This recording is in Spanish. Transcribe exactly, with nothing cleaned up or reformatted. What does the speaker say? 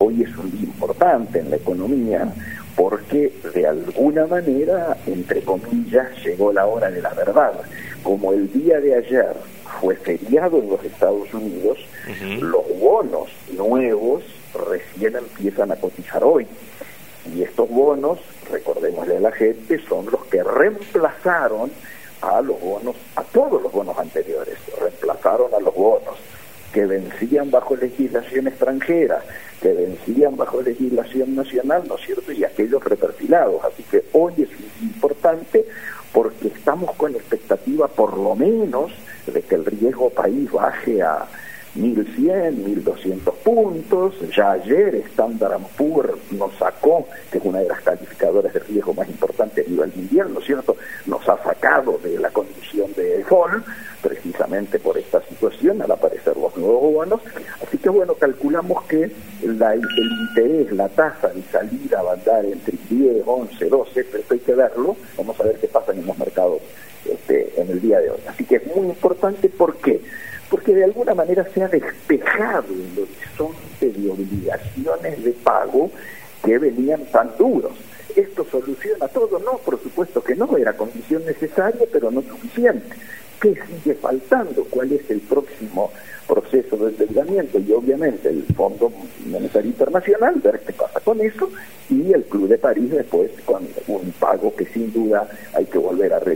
hoy es un día importante en la economía porque de alguna manera, entre comillas, llegó la hora de la verdad. Como el día de ayer fue feriado en los Estados Unidos, uh-huh. los bonos nuevos recién empiezan a cotizar hoy. Y estos bonos, recordémosle a la gente, son los que reemplazaron a los bonos, a todos los bonos anteriores, reemplazaron a los bonos que vencían bajo legislación extranjera, que vencían bajo legislación nacional, ¿no es cierto?, y aquellos reperfilados. Así que hoy es importante porque estamos con expectativa por lo menos de que el riesgo país baje a mil cien, mil doscientos puntos. Ya ayer Standard and Poor's nos sacó, que es una de las calificadoras de riesgo más importantes a nivel mundial, ¿no es cierto?, nos ha sacado de la condición de default, precisamente por esta situación, al aparecer los nuevos bonos. Así que bueno, calculamos que la, el interés, la tasa de salida va a andar entre diez, once, doce, pero esto hay que verlo, vamos a ver qué pasa en los mercados este, en el día de hoy. Así que es muy importante, ¿por qué? Porque de alguna manera se ha despejado el horizonte de obligaciones de pago que venían tan duros. ¿Esto soluciona todo? No, por supuesto que no, era condición necesaria, pero no suficiente. ¿Qué sigue faltando? ¿Cuál es el próximo proceso de endeudamiento? Y obviamente el Fondo Monetario Internacional, ver qué pasa con eso, y el Club de París después con un pago que sin duda hay que volver a revisar.